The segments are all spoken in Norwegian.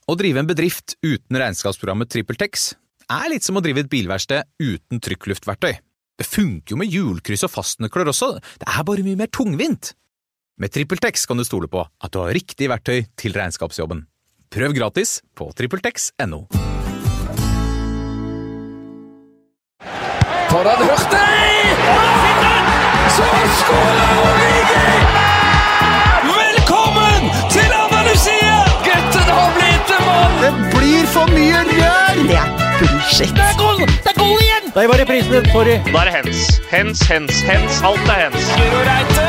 Å drive en bedrift uten regnskapsprogrammet TrippelTex litt som å drive et bilverksted uten trykkluftverktøy. Det funker jo med hjulkryss og fastnøkler også, det bare mye mer tungvint. Med TrippelTex kan du stole på at du har riktig verktøy til regnskapsjobben. Prøv gratis på trippeltex.no. For han hørte så skåler Origi! Velkommen til Andalusia! Gutten har blitt en mann! Det blir for mye rør! Det bullshit. Det er goal igjen! Der var reprisen, sorry. Da det hens. Alt hens. Giro Reite!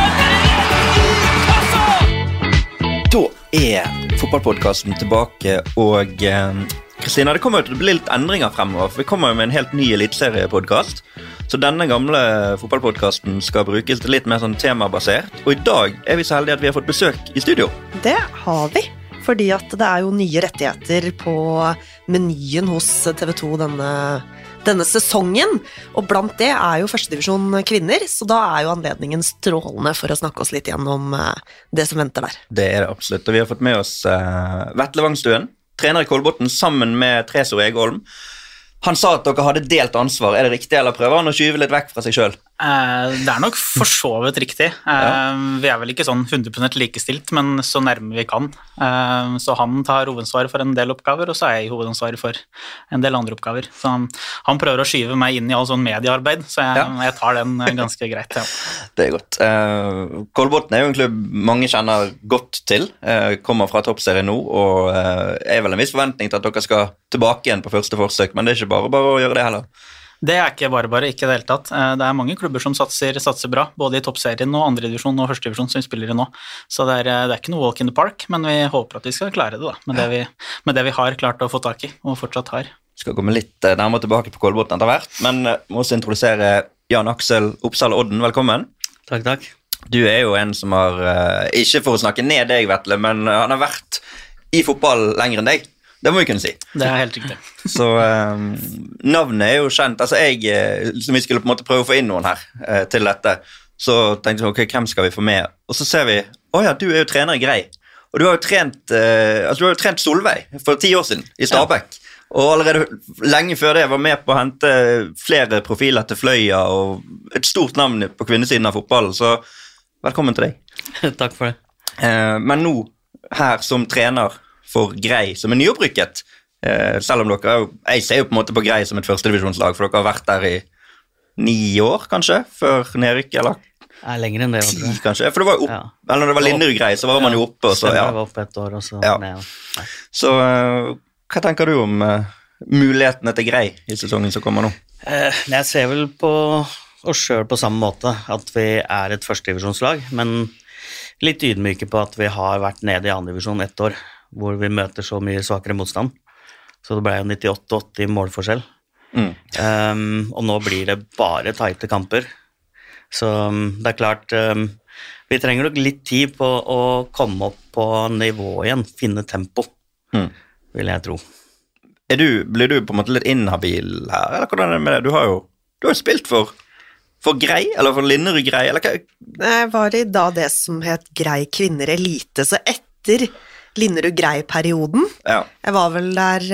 Da fotballpodcasten tilbake, og Kristina, det kommer jo til å bli litt endringer fremover, for vi kommer jo med en helt ny elitseriepodcast, så denne gamle fotballpodcasten skal brukes til litt mer sånn temabasert, og i dag vi så heldige at vi har fått besøk i studio. Det har vi, fordi at det jo nye rettigheter på menyen hos TV 2 denne sesongen, og blant det jo førstedivisjon kvinner, så da jo anledningen strålende for å snakke oss litt gjennom det som venter der. Det det absolutt, og vi har fått med oss Vetle Wangstuen, trener i Kolbotn, sammen med Tresor Egholm. Han sa at dere hadde delt ansvar. Det riktig, eller prøver han å skyve litt vekk fra seg selv? Det nok for så vidt riktig. Vi vel ikke sånn 100% likestilt, men så nærme vi kan. Så han tar hovedansvaret for en del oppgaver, og så jeg hovedansvaret for en del andre oppgaver. Så han prøver å skyve meg inn i all sånn mediearbeid, så jeg tar den ganske greit. Ja. Det godt. Kolbotn jo en klubb mange kjenner godt til, kommer fra toppserien nå, og vel en viss forventning til at dere skal tilbake igjen på første forsøk, men det ikke bare å gjøre det heller. Det ikke bare, ikke det hele tatt. Det mange klubber som satser bra, både i toppserien og andre divisjon og første divisjon som vi spiller i nå. Så det ikke noe walk in the park, men vi håper at vi skal klare det da, med det vi har klart å få tak i, og fortsatt har. Vi skal komme litt nærmere tilbake på Kolbotn etter hvert, men må også introdusere Jan Aksel Oppsal Odden, velkommen. Takk. Du jo en som har, ikke for å snakke ned deg, Vetle, men han har vært i fotball lenger enn deg. Det må vi kunne si. Det helt riktig. Så navnet jo kjent. Altså som vi skulle på en måte prøve å få inn noen her til dette, så tenkte vi, ok, hvem skal vi få med? Og så ser vi, ja, du jo trener i Grei. Og du har jo trent Solveig for 10 år siden i Stabæk. Ja. Og allerede lenge før det var med på å hente flere profiler til Fløya, og et stort navn på kvinnesiden av fotballen. Så velkommen til deg. Takk for det. Men nå, her som trener for Grei, som nyopprykket, selv om dere jeg ser jo på en måte på Grei som et førstedivisjonslag, for dere har vært der i 9 år, kanskje, før nedrykk, eller? Lenger enn det, 10, kanskje, for det var jo eller når det var Linderud Grei, så var man jo oppe, og så, det var oppe et år, og så ned. Så hva tenker du om mulighetene til Grei i sesongen som kommer nå? Jeg ser vel på oss selv på samme måte, at vi et førstedivisjonslag, men litt ydmyke på at vi har vært nede i andre divisjon 1 år, hvor vi møter så mye svakere motstand. Så det ble jo 98-80 i målforskjell. Og nå blir det bare tighte kamper. Så det klart, vi trenger nok litt tid på å komme opp på nivå igjen, finne tempo, vil jeg tro. Blir du på en måte litt inhabil her, eller hvordan det med det? Du har jo spilt for Grei, eller for Linderud Grei, eller hva? Jeg var i da det som het Grei Kvinner Elite, så etter Linderud Grei-perioden. Ja. Jeg var vel der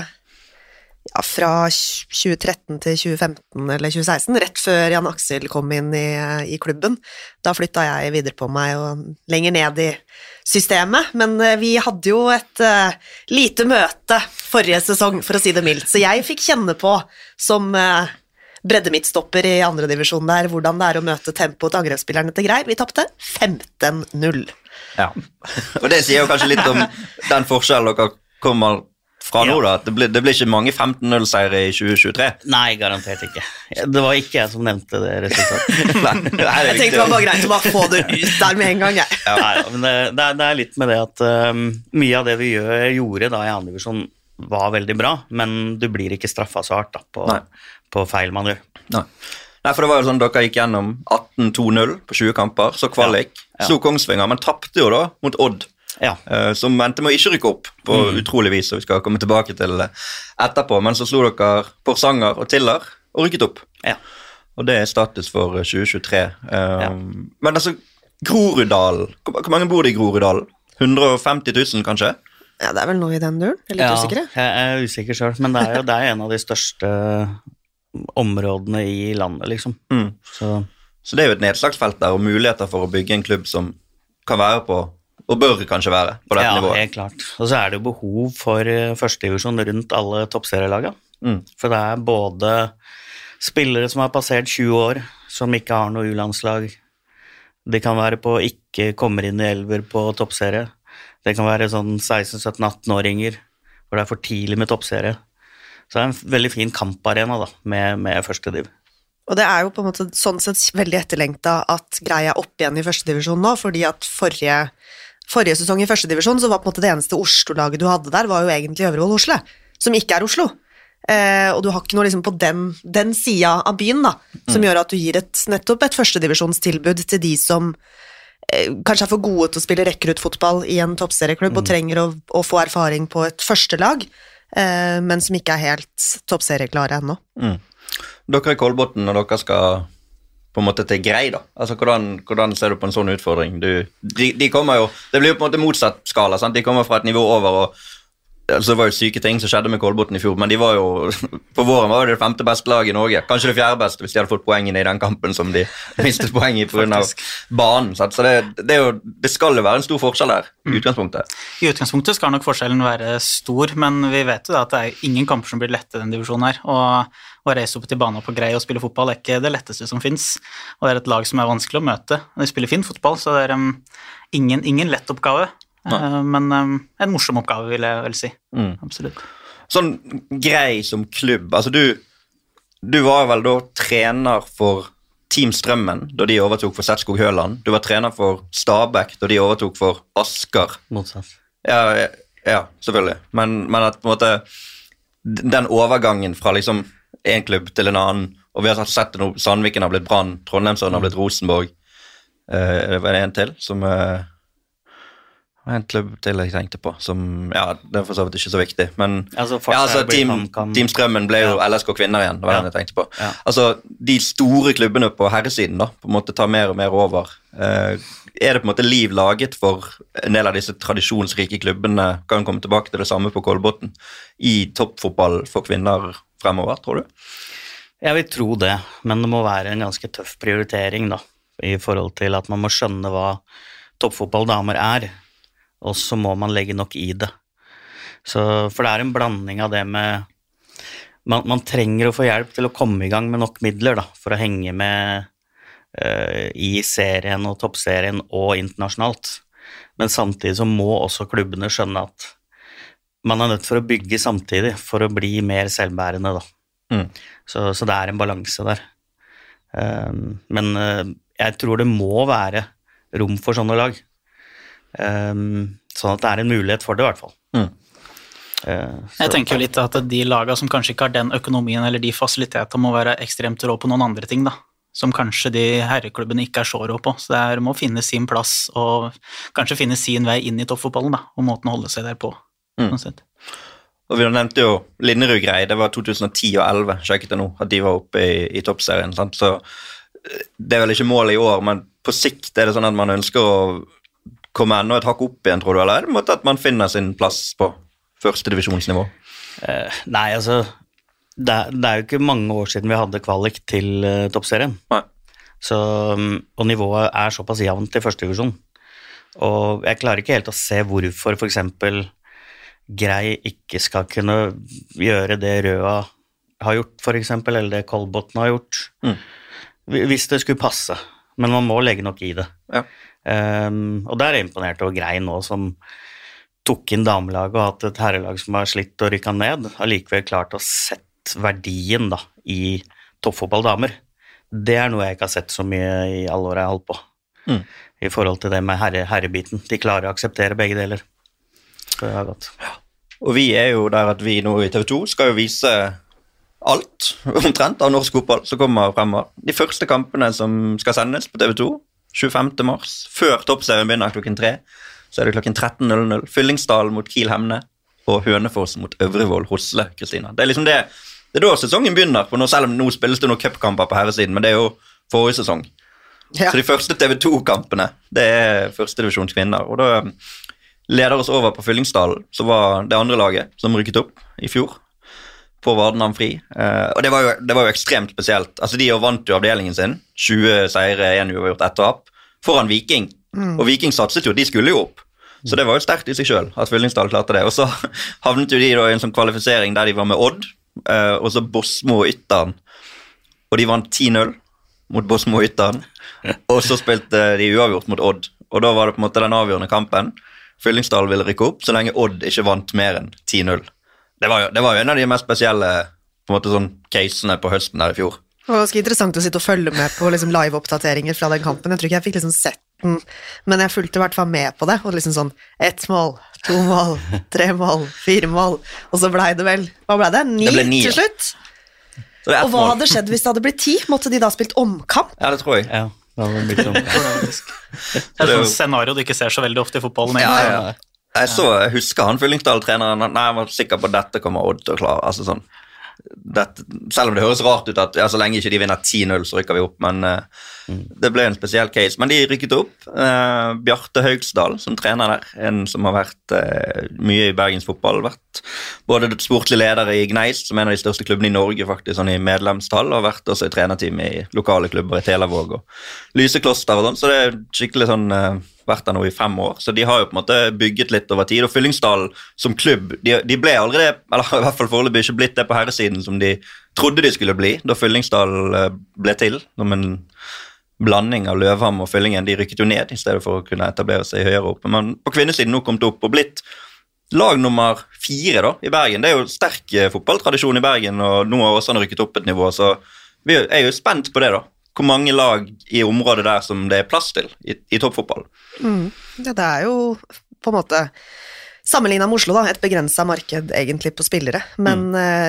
fra 2013 til 2015 eller 2016, rett før Jan Aksel kom inn i klubben. Da flyttet jeg videre på meg og lenger ned i systemet, men vi hadde jo et lite møte forrige sesong, for å si det mildt, så jeg fikk kjenne på som breddemittstopper i andre divisjon der, hvordan det å møte tempo til angrepsspillerne til Grei. Vi tappte 15-0. Ja, og det sier jo kanskje litt om den forskjellen dere kommer fra nå da, det blir ikke mange 15-0-seiere i 2023. Nei, garantert ikke. Det var ikke jeg som nevnte det resultatet. Jeg tenkte det var bare greit å bare få det ut der med en gang. Nei, men det litt med det at mye av det vi gjorde da i andre divisjon var veldig bra, men du blir ikke straffet så hardt da, på feil man gjør. Nei, for det var jo sånn, dere gikk gjennom 18-2-0 på 20 kamper, så kvalik, slo Kongsvinger, men tappte jo da mot Odd, som endte med å ikke rykke opp på utrolig vis, og vi skal komme tilbake til etterpå, men så slo dere Porsanger og Tiller og rykket opp. Og det status for 2023. Men altså, Groruddalen, hvor mange bor det i Groruddalen? 150 000 kanskje? Ja, det vel noe I den duren, jeg litt usikker. Jeg usikker selv, men det er en av de største områdene I landet, liksom. Så det jo et nedslagsfelt der, og muligheter for å bygge en klubb som kan være på, og bør kanskje være på dette nivået. Ja, helt klart. Og så det jo behov for førstedivisjon rundt alle toppserielagene. For det både spillere som har passert 20 år, som ikke har noe U-landslag. Det kan være på ikke kommer inn I elver på toppserie. Det kan være sånn 16-17-18-åringer, hvor det for tidlig med toppserie. Så det en veldig fin kamparena da, med første div. Og det jo på en måte sånn sett veldig etterlengtet at Grei opp igjen I første divisjon nå, fordi at forrige sesong I første divisjon så var på en måte det eneste Oslo-laget du hadde der, var jo egentlig Øvrevoll Oslo, som ikke Oslo. Og du har ikke noe liksom på den siden av byen da, som gjør at du gir nettopp et førstedivisjonstilbud til de som kanskje for gode til å spille rekruttfotball I en toppserieklubb og trenger å få erfaring på et første lag, men som ikke helt toppserieklare ennå. Dere I Kolbotn, når dere skal på en måte til Grei da, altså hvordan ser du på en sånn utfordring? De kommer jo, det blir jo på en måte motsatt skala, sant? De kommer fra et nivå over, og altså det var jo syke ting som skjedde med Kolbotn I fjor, men de var jo, på våren var det 5. beste lag I Norge, kanskje det 4. beste hvis de hadde fått poengene I den kampen som de mistet poeng I på grunn av banen, så det skal jo være en stor forskjell der, I utgangspunktet. I utgangspunktet skal nok forskjellen være stor, men vi vet jo da at det ingen kamper som blir lette I den divisjonen her, og å reise opp til banen på Grei og spille fotball ikke det letteste som finnes, og det et lag som vanskelig å møte. De spiller fin fotball, så det ingen lett oppgave. Men en morsom oppgave vil jeg vel si, absolutt. Sånn Grei som klubb, altså du var vel da trener for Team Strømmen da de overtok for Setskog Høland, du var trener for Stabæk da de overtok for Asker. Motsatt. Ja, selvfølgelig, men at på en måte den overgangen fra liksom en klubb til en annen, og vi har sett det nå, Sandviken har blitt Brann, Trondheimsøren har blitt Rosenborg, det var en til som en klubb til jeg tenkte på, som, ja, det for så vidt ikke så viktig, men altså Team Strømmen ble jo LSK Kvinner igjen, det var den jeg tenkte på. Altså, de store klubbene på herresiden da, på en måte tar mer og mer over. Det på en måte liv laget for en del av disse tradisjonsrike klubbene, kan komme tilbake til det samme på Kolbotn, I toppfotball for kvinner fremover, tror du? Jeg vil tro det, men det må være en ganske tøff prioritering da, I forhold til at man må skjønne hva toppfotballdamer og så må man legge nok I det. For det en blanding av det med man trenger å få hjelp til å komme I gang med nok midler da, for å henge med I serien og toppserien og internasjonalt. Men samtidig så må også klubbene skjønne at man nødt for å bygge samtidig for å bli mer selvbærende da. Så det en balanse der. Men jeg tror det må være rom for sånne lag. Sånn at det en mulighet for det I hvert fall. Jeg tenker jo litt at de lagene som kanskje ikke har den økonomien eller de fasilitetene må være ekstremt rå på noen andre ting da, som kanskje de herreklubbene ikke så rå på, så det må finne sin plass og kanskje finne sin vei inn I toppfotballen da, og måten å holde seg der på. Og vi nevnte jo Linnerud Grei, det var 2010 og 2011, sjekket jeg nå, at de var oppe I toppserien, sant? Så det vel ikke målet I år, men på sikt det sånn at man ønsker å komme enda et hakk opp igjen, tror du, eller det måte at man finner sin plass på første divisjonsnivå? Nei, altså, det jo ikke mange år siden vi hadde kvalik til toppserien. Nei. Så, og nivået såpass jevnt I første divisjon. Og jeg klarer ikke helt å se hvorfor for eksempel Grei ikke skal kunne gjøre det Røa har gjort, for eksempel, eller det Kolbotn har gjort. Hvis det skulle passe. Men man må legge nok I det. Ja. Og der imponert over Grei nå som tok inn damelaget og hatt et herrelag som har slitt og rykket ned, har likevel klart å sette verdien da, I toppfotballdamer. Det noe jeg ikke har sett så mye I alle år jeg har holdt på. I forhold til det med herrebiten. De klarer å akseptere begge deler. Så det godt. Ja. Og vi jo der at vi nå I TV 2 skal jo vise alt, omtrent, av norsk fotball som kommer fremover. De første kampene som skal sendes på TV 2, 25. mars, før toppserien begynner klokken 3, så det klokken 13.00. Fyllingsdal mot Kiel Hemne, og Hønefoss mot Øvrevoll Hosle, Kristina. Det liksom det da sesongen begynner, for nå, selv om nå spilles det noen cupkamper på herresiden, men det jo forrige sesong. Ja. Så de første TV 2-kampene, det første divisjonskvinner, og da leder oss over på Fyllingsdalen, så var det andre laget som rykket opp i fjor, på Vardenhavn Fri. Og det var jo ekstremt spesielt. Altså, de vant jo avdelingen sin, 20 seire, 1 uavgjort, 1 tap, foran Viking. Og Viking satset jo, de skulle jo opp. Så det var jo sterkt i seg selv, at Fyllingsdalen klarte det. Og så havnet jo de da i en sånn kvalifisering der de var med Odd, og så Bosmo og Ytteren. Og de vant 10-0 mot Bosmo og Ytteren, og så spilte de uavgjort mot Odd. Og da var det på en måte den avgjørende kampen. Fyllingsdalen ville rykke opp, så lenge Odd ikke vant mer enn 10-0. Det var jo en av de mest spesielle på en måte sånn casene på høsten der i fjor. Det var ganske interessant å sitte og følge med på liksom, live-oppdateringer fra den kampen. Jeg tror ikke jeg fikk liksom sett den, men jeg fulgte i hvert fall med på det, og liksom sånn 1 mål, 2 mål, 3 mål, 4 mål, og så ble det vel, hva ble det? 9 til slutt? Og hva hadde skjedd hvis det hadde blitt 10? Måtte de da spilt omkamp? Ja, det tror jeg. Ja. Det er et scenario du ikke ser så veldig ofte i fotballen. Ja. Jeg husker han Fyllingsdal-treneren, jeg var sikker på at dette kommer Odd til å klare, altså sånn. Selv om det høres rart ut at så lenge ikke de vinner 10-0 så rykker vi opp, men det ble en spesiell case. Men de rykket opp. Bjarte Haugsdal som trener der, en som har vært mye i Bergens fotball, vært både sportlig leder i Gneis, som en av de største klubbene i Norge faktisk, sånn i medlemstall, og vært også i trenerteam i lokale klubber i Telavåg og Lysekloster og sånn, så det er skikkelig sånn vært der nå i 5 år, så de har jo på en måte bygget litt over tid, og Fyllingsdal som klubb, de ble aldri det, eller i hvert fall foreløpig ikke blitt det på herresiden som de trodde de skulle bli, da Fyllingsdal ble til, som en blanding av Løvham og Fyllingen, de rykket jo ned i stedet for å kunne etablere seg høyere opp, men på kvinnesiden nå kom det opp og blitt lag nummer 4 da, i Bergen. Det er jo sterk fotballtradisjon i Bergen, og nå har også rykket opp et nivå, så vi er jo spent på det da. Hvor mange lag i området der som det er plass til i toppfotball. Ja, det er jo på en måte sammenlignet med Oslo da, et begrenset marked egentlig på spillere, men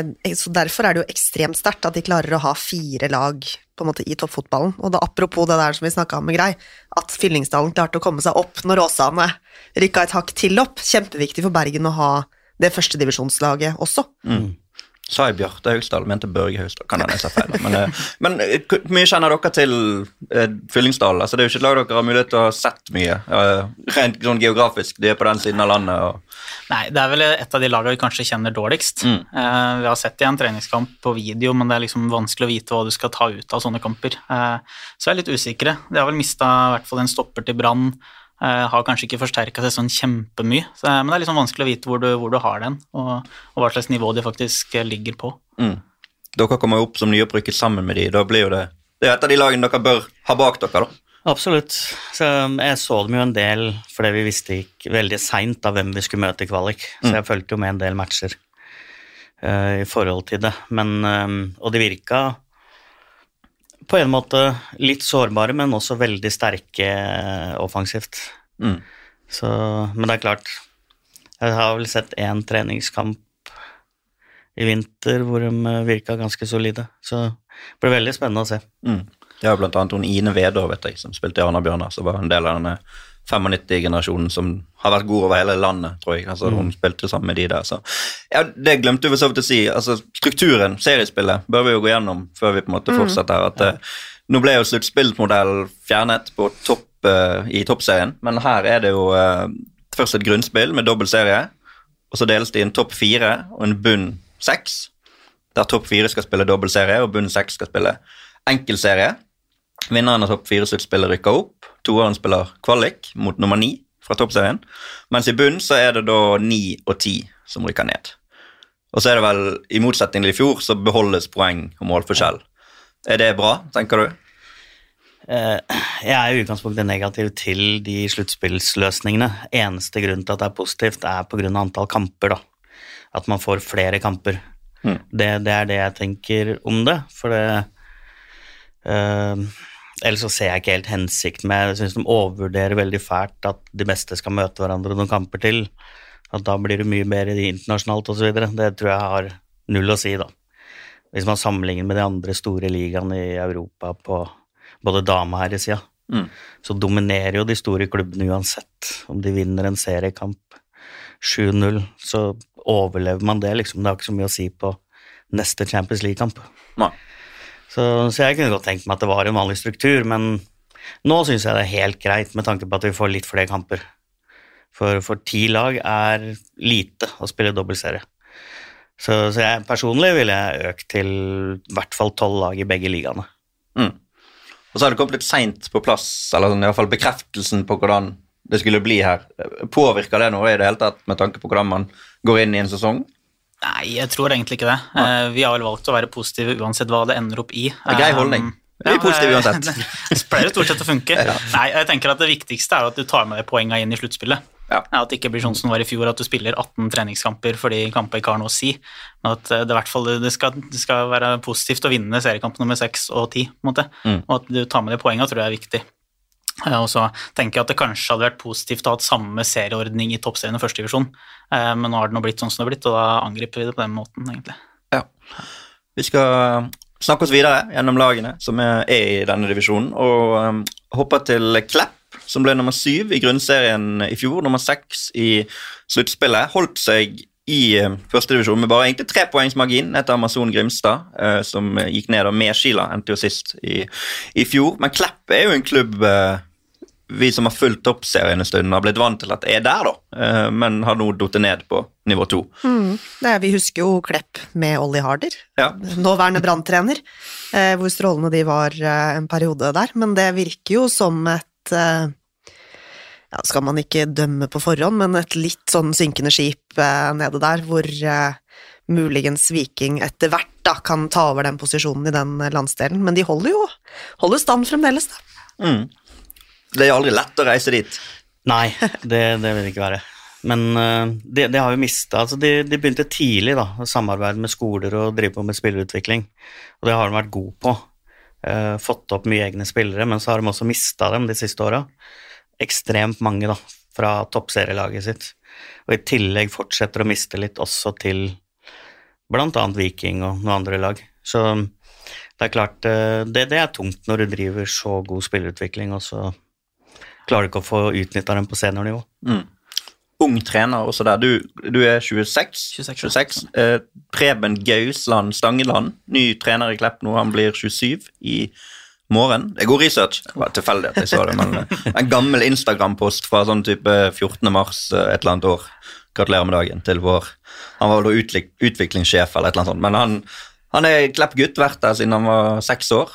så derfor er det jo ekstremt sterkt at de klarer å ha 4 lag på en måte i toppfotballen, og da apropos det der som vi snakket om med Grei, at Fyllingsdalen klarte å komme seg opp når Åsane rykket et hakk til opp, kjempeviktig for Bergen å ha det første divisjonslaget også. Sa jeg Bjarte Haugsdal, mente Børge Haugsdal, kan jeg lese feil. Men mye kjenner dere til Fyllingsdal? Altså, det er jo ikke et lag dere har mulighet til å ha sett mye, rent sånn geografisk, de er på den siden av landet. Og... Nei, det er vel et av de lagene vi kanskje kjenner dårligst. Vi har sett i en treningskamp på video, men det er liksom vanskelig å vite hva du skal ta ut av sånne kamper. Så jeg er litt usikre. De har vel mistet i hvert fall en stopper til Brann, har kanskje ikke forsterket seg sånn kjempemye, men det er liksom vanskelig å vite hvor du har den, og hva slags nivå de faktisk ligger på. Dere kommer opp som nyopprykket sammen med de, da blir jo det er et av de lagene dere bør ha bak dere da. Absolutt, så jeg så dem jo en del, fordi vi visste ikke veldig sent av hvem vi skulle møte i kvalik, så jeg følte jo med en del matcher i forhold til det, men, og det virket på en måte litt sårbare, men også veldig sterke offensivt. Så, men det er klart, jeg har vel sett en treningskamp i vinter hvor de virket ganske solide, så det ble veldig spennende å se. Det var blant annet Ine Vedå, vet jeg, som spilte i Arna-Bjørnar, så var en del av denne 95-generasjonen som har vært god over hele landet, tror jeg. Altså, hun spilte sammen med de der. Så. Ja, det glemte vi så vidt å si. Altså, strukturen, seriespillet, bør vi jo gå gjennom før vi på en måte fortsetter her. Nå ble jo sluttspillmodell fjernet på i toppserien, men her er det jo først et grunnspill med dobbeltserie, og så deles det i en topp 4 og en bunn 6, der topp 4 skal spille dobbeltserie, og bunn 6 skal spille enkeltserie. Vinneren av topp 4-sluttspillet rykker opp, toeren spiller kvalik mot nummer 9 fra toppserien, mens i bunn så er det da 9 og 10 som rykker ned. Og så er det vel, i motsetning til i fjor, så beholdes poeng og målforskjell. Er det bra, tenker du? Jeg er i utgangspunktet negativ til de sluttspillsløsningene. Eneste grunn til at det er positivt er på grunn av antall kamper da. At man får flere kamper. Det er det jeg tenker om det, for det ellers så ser jeg ikke helt hensikt med, jeg synes de overvurderer veldig fælt at de beste skal møte hverandre noen kamper til, at da blir det mye bedre internasjonalt og så videre. Det tror jeg har null å si da. Hvis man sammenligner med de andre store ligaene i Europa på både dame- og herresiden, så dominerer jo de store klubbene uansett. Om de vinner en seriekamp 7-0, så overlever man det liksom. Det har ikke så mye å si på neste Champions League-kamp. Nei. Så jeg kunne godt tenkt meg at det var en vanlig struktur, men nå synes jeg det er helt greit med tanke på at vi får litt flere kamper. For 10 lag lite å spille dobbeltserie. Så jeg personlig ville jeg økt til I hvert fall 12 lag I begge ligaene. Og så har det kommet litt sent på plass, eller sånn, I hvert fall bekreftelsen på hvordan det skulle bli her. Påvirker det noe I det hele tatt, med tanke på hvordan man går inn I en sesong? Nei, jeg tror egentlig ikke det. Vi har vel valgt å være positive uansett hva det ender opp I. Grei holdning. Vi positive uansett. Det pleier stort sett å funke. Nei, jeg tenker at det viktigste at du tar med deg poengene inn I sluttspillet. At det ikke blir sånn som det var I fjor, at du spiller 18 treningskamper fordi kamper ikke har noe å si. Men at det I hvert fall det skal være positivt å vinne seriekamp nummer 6 og 10, på en måte. Og at du tar med deg poengene tror jeg viktig. Og så tenker jeg at det kanskje hadde vært positivt å ha samme serieordning I toppserien og første divisjon, men nå har det nå blitt sånn som det har blitt, og da angriper vi det på den måten, egentlig. Ja. Vi skal snakke oss videre gjennom lagene som I denne divisjonen, og hoppe til Klepp, som ble nummer 7 I grunnserien I fjor, nummer 6 I sluttspillet, holdt seg I første divisjon med bare egentlig 3 poengs margin etter Amazon Grimstad, som gikk ned med Skila, endte jo sist I fjor. Men Klepp jo en klubb vi som har fulgt opp serien en stund har blitt vant til at der da, men har nå dottet ned på nivå 2. Vi husker jo Klepp med Olli Harder, nåværende brandtrener, hvor strålende de var en periode der, men det virker jo som et skal man ikke dømme på forhånd, men et litt sånn synkende skip nede der, hvor muligens Viking etter hvert da, kan ta over den posisjonen I den landsdelen, men de holder stand fremdeles da. Det aldri lett å reise dit. Nei, det vil det ikke være. Men det har jo mistet, altså de begynte tidlig da, å samarbeide med skoler og drive på med spillerutvikling, og det har de vært god på. Fått opp mye egne spillere, men så har de også mistet dem de siste årene. Ekstremt mange da, fra toppserielaget sitt. Og I tillegg fortsetter å miste litt også til blant annet Viking og noen andre lag. Så det klart, det tungt når du driver så god spillerutvikling, og så klarer du ikke å få utnyttet dem på seniornivå. Ung trener også der. Du 26. Preben Gausland Stangeland, ny trener I Klepp nå, han blir 27 I morgen. Det god research. Det var tilfeldig at jeg så det, men en gammel Instagram-post fra sånn type 14. mars et eller annet år. Gratulerer med dagen til han var vel utviklingssjef eller et eller annet sånt, men han Klepp-gutt, vært der siden han var 6 år,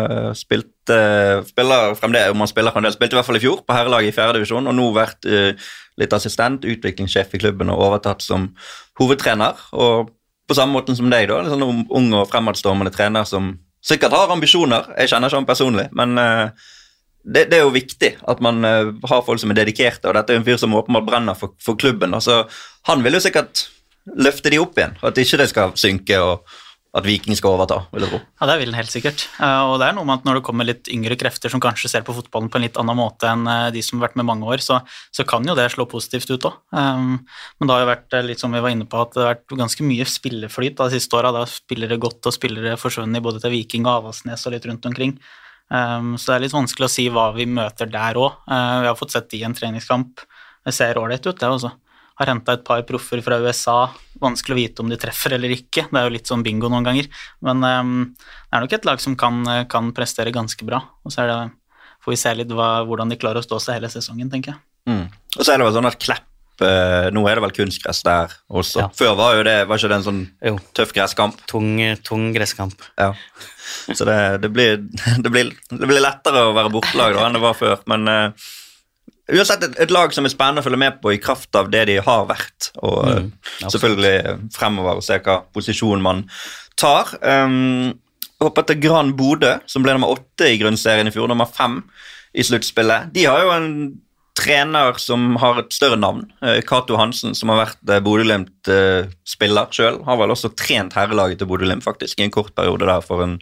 spiller fremdeles, om han spiller fremdeles, spilte I hvert fall I fjor på herrelaget I 4. divisjon, og nå vært litt assistent, utviklingssjef I klubben og overtatt som hovedtrener, og på samme måten som deg da, en sånn ung og fremadstormende trener som sikkert har ambisjoner, jeg kjenner ikke han personlig, men det jo viktig at man har folk som dedikerte, og dette en fyr som åpenbart brenner for klubben, altså han vil jo sikkert løfte de opp igjen, at ikke det skal synke og at Viking skal overta, vil jeg tro. Ja, det vil den helt sikkert. Og det noe med at når det kommer litt yngre krefter som kanskje ser på fotballen på en litt annen måte enn de som har vært med mange år, så kan jo det slå positivt ut også. Men det har jo vært litt som vi var inne på, at det har vært ganske mye spilleflyt de siste årene, da spillere godt og spillere forsvunnet både til Viking og Avaldsnes og litt rundt omkring. Så det litt vanskelig å si hva vi møter der også. Vi har fått sett I en treningskamp. Det ser ålreit ut, det også. Har hentet et par proffer fra USA, vanskelig å vite om de treffer eller ikke, det jo litt sånn bingo noen ganger, men det nok et lag som kan prestere ganske bra, og så får vi se litt hvordan de klarer å stå seg hele sesongen, tenker jeg. Og så det vel sånn at Klepp, nå det vel kunstgress der også, før var jo var ikke det en sånn tøff gresskamp? Tung gresskamp. Ja, så det blir lettere å være bortelag da enn det var før, men uansett et lag som spennende å følge med på I kraft av det de har vært, og selvfølgelig fremover og se hva posisjon man tar. Hopper til Gran Bodø, som ble nummer 8 I grunnserien I fjor, nummer 5 I sluttspillet. De har jo en trener som har et større navn, Kato Hansen, som har vært Bodø-Glimt spiller selv, har vel også trent herrelaget til Bodø-Glimt faktisk I en kort periode der for en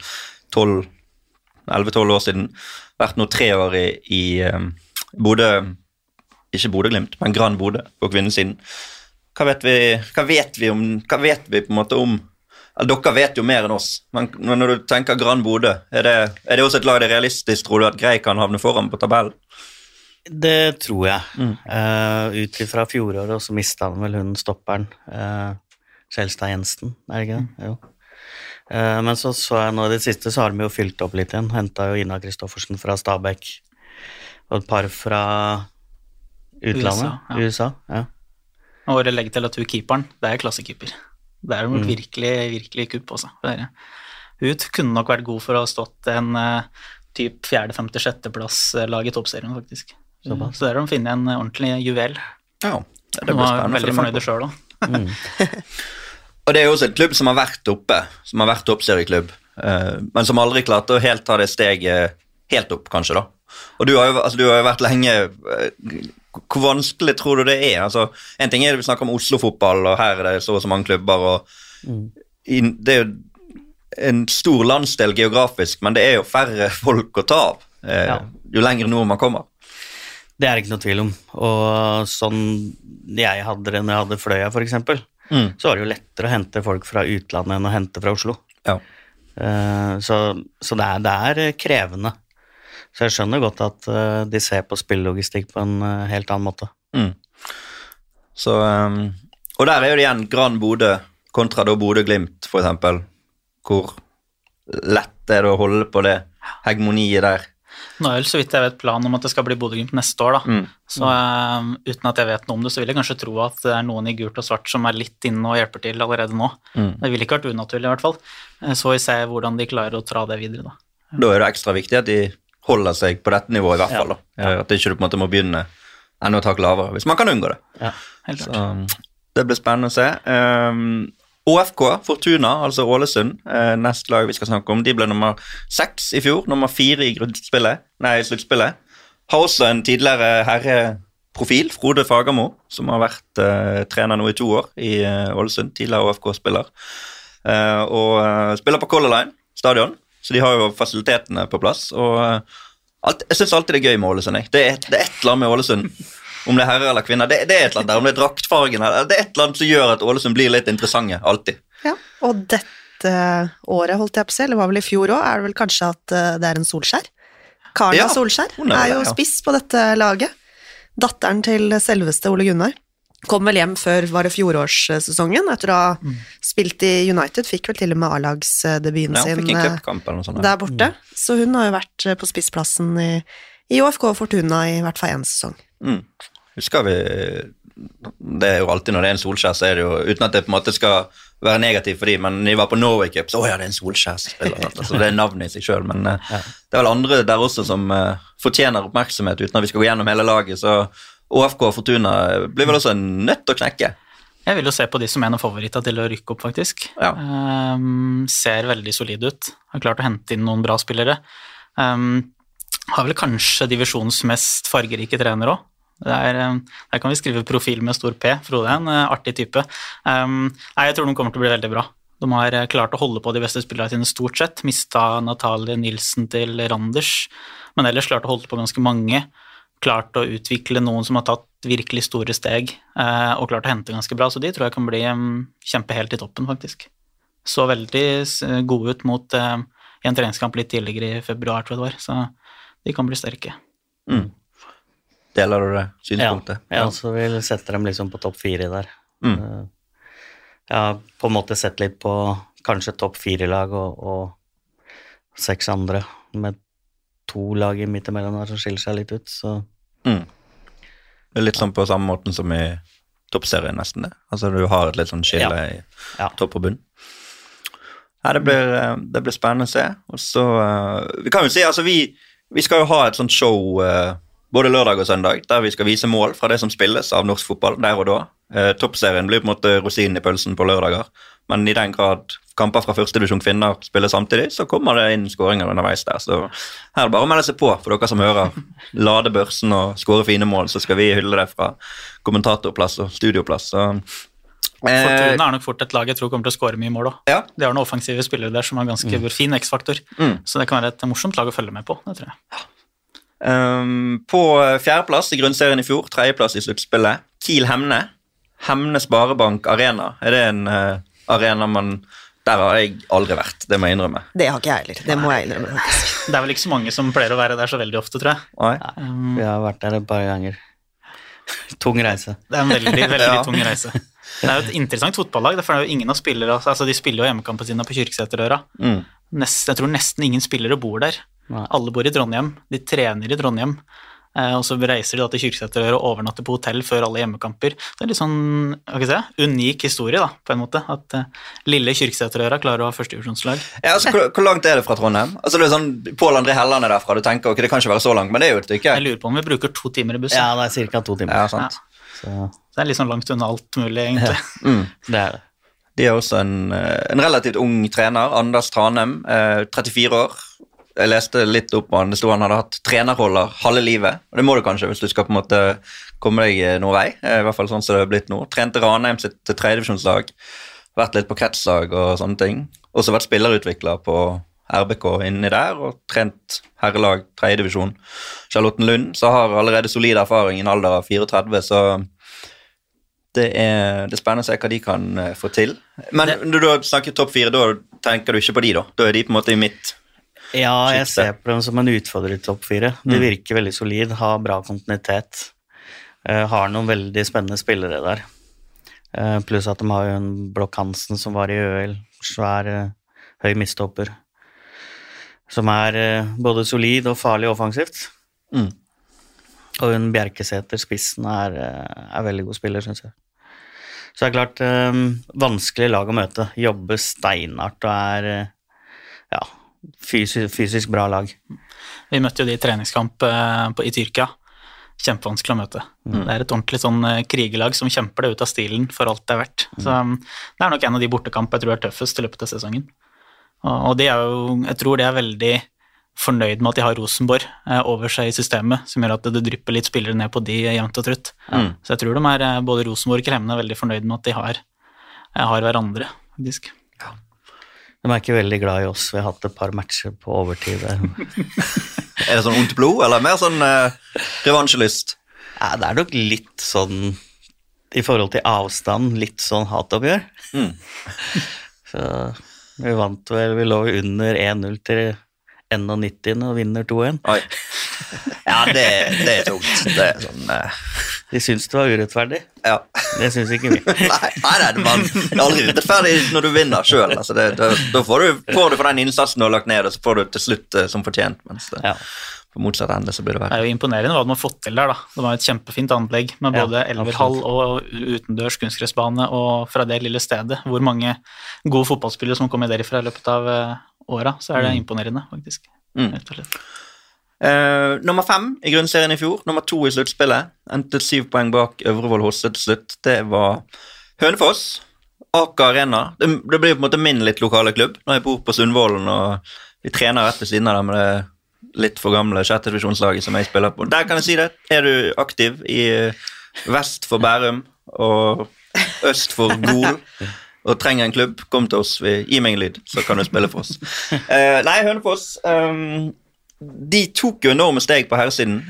11-12 år siden. Vært nå 3 år I Bodø, ikke Bodø-Glimt, men Gran Bodø på kvinnesiden. Hva vet vi på en måte om, dere vet jo mer enn oss, men når du tenker Gran Bodø, det også et lag det realistisk, tror du at Grei kan havne foran på tabellen? Det tror jeg. Ut fra fjoråret, og så mistet han vel hun stopperen, Kjelstad Jensen, det ikke det? Jo. Men så jeg nå I det siste, så har de jo fylt opp litt igjen, hentet jo Ina Kristoffersen fra Stabæk, og et par fra Utlandet? USA, ja. Og legge til at hun keeperen, det klassekeeper. Det jo virkelig kupp også. Hun kunne nok vært god for å ha stått en typ 4., 5., 6. plass lag i toppserien, faktisk. Så der har de funnet en ordentlig juvel. Ja, det blir spennende. Veldig fornøyde selv da. Og det jo også en klubb som har vært oppe, som har vært toppserieklubb, men som aldri klarte å helt ta det steget helt opp, kanskje da. Og du har jo vært lenge, hvor vanskelig tror du det Altså, en ting det vi snakker om Oslo-fotball, og her det så mange klubber, og det jo en stor landsdel geografisk, men det jo færre folk å ta av, jo lenger nord man kommer. Det ikke noe tvil om, og sånn jeg hadde det når jeg hadde Fløya for eksempel, så var det jo lettere å hente folk fra utlandet enn å hente fra Oslo. Ja. Så det krevende. Så jeg skjønner godt at de ser på spilllogistikk på en helt annen måte. Så, og der jo det igjen Gran Bodø kontra da Bodø-Glimt, for eksempel. Hvor lett det å holde på det hegemoniet der? Nå vel så vidt jeg vet planen om at det skal bli Bodø-Glimt neste år da. Så uten at jeg vet noe om det, så vil jeg kanskje tro at det noen i gult og svart som litt inne og hjelper til allerede nå. Det vil ikke vært unaturlig i hvert fall. Så vi ser hvordan de klarer å tra det videre da. Da det ekstra viktig at de holder seg på dette nivået i hvert fall da. At ikke du på en måte må begynne enda et hakk lavere, hvis man kan unngå det. Ja, helt klart. Så det blir spennende å se. ÅFK, Fortuna, altså Ålesund, neste lag vi skal snakke om, de ble nummer 6 i fjor, nummer 4 i sluttspillet. Har også en tidligere herreprofil, Frode Fagermo, som har vært trener nå i 2 år i Ålesund, tidligere ÅFK-spiller, og spiller på Color Line stadion, så de har jo fasilitetene på plass, og jeg synes alltid det gøy med Ålesund. Det et eller annet med Ålesund, om det herrer eller kvinner, det et eller annet der, om det draktfargen, det et eller annet som gjør at Ålesund blir litt interessante, alltid. Ja, og dette året holdt jeg på å si, eller var vel i fjor også, det vel kanskje at det en Solskjær. Karla Solskjær jo spiss på dette laget. Datteren til selveste Ole Gunnar. Kom vel hjem før, var det fjorårssesongen, etter å ha spilt i United, fikk vel til og med A-lagsdebuten sin fikk en cupkamp eller noe sånt. Der borte. Så hun har jo vært på spissplassen i ÅFK Fortuna i hvert fall 1 sesong. Husker vi, det jo alltid når det en Solskjær, så det jo, uten at det på en måte skal være negativt for dem, men når de var på Norway Cup, så det en Solskjær som spiller, altså det navnet i seg selv, men det vel andre der også som fortjener oppmerksomhet, uten at vi skal gå gjennom hele laget, så ÅFK og Fortuna blir vel også en nødt å knekke. Jeg vil jo se på de som en av favoritter til å rykke opp, faktisk. Ser veldig solid ut, har klart å hente inn noen bra spillere. Har vel kanskje divisjonens mest fargerike trener også. Der kan vi skrive profil med stor P, Frode en artig type. Jeg tror de kommer til å bli veldig bra. De har klart å holde på de beste spillere sine stort sett, mistet Natalie Nilsen til Randers, men ellers klart å holde på ganske mange, klart å utvikle noen som har tatt virkelig store steg, og klart å hente ganske bra, så de tror jeg kan bli kjempe helt i toppen faktisk. Så veldig gode ut mot en treningskamp litt tidligere i februar, tror jeg det var, så de kan bli sterke. Deler du det synspunktet? Ja, så vil jeg sette dem liksom på topp 4 der. Jeg har på en måte sett litt på kanskje topp 4-lag og 6 andre, med 2 lag i midt imellom der som skiller seg litt ut, så... Det litt sånn på samme måten som i toppserien nesten det. Altså du har et litt sånn skille i topp og bunn. Ja, det blir spennende å se. Og så, vi kan jo si, altså vi skal jo ha et sånt show både lørdag og søndag, der vi skal vise mål fra det som spilles av norsk fotball der og da. Toppserien blir på en måte rosinen i pølsen på lørdager, men i den grad kamper fra første divisjon kvinner spiller samtidig, så kommer det inn skåringer underveis der. Så her det bare å melde seg på for dere som hører. Lade børsen og skåre fine mål, så skal vi hylle det fra kommentatorplass og studioplass. Så Fortuna nok fort et lag jeg tror kommer til å skåre mye mål også. De har noen offensive spillere der som har ganske fin X-faktor, så det kan være et morsomt lag å følge med på, det tror jeg. På 4. plass i grunnserien i fjor, 3. plass i sluttspillet, Kiel Hemne Sparebank Arena. Det en arena der har jeg aldri vært, det må jeg innrømme. Det har ikke jeg heller, det må jeg innrømme. Det vel ikke så mange som pleier å være der så veldig ofte, tror jeg. Nei. Vi har vært der et par ganger. Tung reise. Det en veldig, veldig tung reise. Det jo et interessant fotballag, for det jo ingen av spillere, altså de spiller jo hjemmekampene sine på Kyrksæterøra. Jeg tror nesten ingen spillere bor der. Alle bor i Trondheim, de trener i Trondheim, og så reiser de da til Kyrksæterøra og overnatter på hotell før alle hjemmekamper. Det litt sånn, hva skal jeg si, unik historie da, på en måte, at lille Kyrksæterøra klarer å ha førstedivisjonslag. Ja, altså, hvor langt det fra Trondheim? Altså, det sånn, Pål André Helland derfra, du tenker, ok, det kan ikke være så langt, men det jo et stykke. Jeg lurer på om vi bruker 2 timer i bussen. Ja, det cirka 2 timer. Ja, sant. Ja. Så det litt sånn langt unna alt mulig, egentlig. Det det. De også en relativt ung trener, Anders Tranheim, 34 år. Jeg leste litt opp på han, det stod han hadde hatt trenerroller halve livet, og det må du kanskje hvis du skal på en måte komme deg noen vei, i hvert fall sånn som det har blitt nå. Trente Ranheim sitt 3. divisjonslag, vært litt på kretslag og sånne ting, også vært spillerutvikler på RBK inni der, og trent herrelag 3. divisjon. Charlottenlund, så har allerede solid erfaring i en alder av 34, så det er spennende å se hva de kan få til. Men når du har snakket topp 4, da tenker du ikke på de da? Da de på en måte i mitt Ja, jeg ser på dem som en utfordrer i topp 4. De virker veldig solid, har bra kontinuitet, har noen veldig spennende spillere der. Pluss at de har jo en Blokk Hansen som var i ØL, svær, høy midtstopper, som både solid og farlig offensivt. Og en Bjerkesæter, spissen, er veldig god spiller, synes jeg. Så det klart vanskelig lag å møte, jobber steinart og fysisk bra lag. Vi møtte jo de i treningskamp i Tyrkia. Kjempevanskelig å møte. Det et ordentlig sånn krigelag som kjemper det ut av stilen for alt det har vært. Så det nok en av de bortekamp jeg tror tøffest i løpet av sesongen. Og de jo, jeg tror de veldig fornøyd med at de har Rosenborg over seg i systemet, som gjør at det drypper litt spillere ned på de jevnt og trutt. Så jeg tror de både Rosenborg og Kremne veldig fornøyd med at de har hverandre, faktisk. De ikke veldig glad i oss, vi har hatt et par matcher på overtid. Det sånn ondt blod, eller mer sånn revansjelyst? Ja, det nok litt sånn, i forhold til avstand, litt sånn hatoppgjør. Så vi vant vel, vi lå under 1-0 til 91 og vinner 2-1. Oi. Ja, det tungt. Det sånn... De synes det var urettferdig. Ja. Det synes ikke vi. Nei, det aldri urettferdig når du vinner selv. Altså da får du for den innsatsen du har lagt ned, og så får du til slutt som fortjent, mens det på motsatt ende så blir det verre. Det jo imponerende hva de har fått til der da. Det var et kjempefint anlegg med både elverhall og utendørs kunstgressbane, og fra det lille stedet, hvor mange gode fotballspillere som kommer derifra i løpet av året, så det imponerende, faktisk. Nummer 5 i grunnserien i fjor, nummer 2 i sluttspillet, endte 7 poeng bak Øvrevoll Hosse til slutt. Det var Hønefoss, Aker Arena. Det blir på en måte min litt lokale klubb, når jeg bor på Sundvolden, og vi trener rett ved siden av dem med det litt for gamle 6. divisjonslaget som jeg spiller på. Der kan jeg si det, du aktiv i vest for Bærum og øst for Gol, og trenger en klubb, kom til oss, gi meg en lyd, så kan du spille for oss. Nei, Hønefoss, de tok jo enorme steg på herresiden,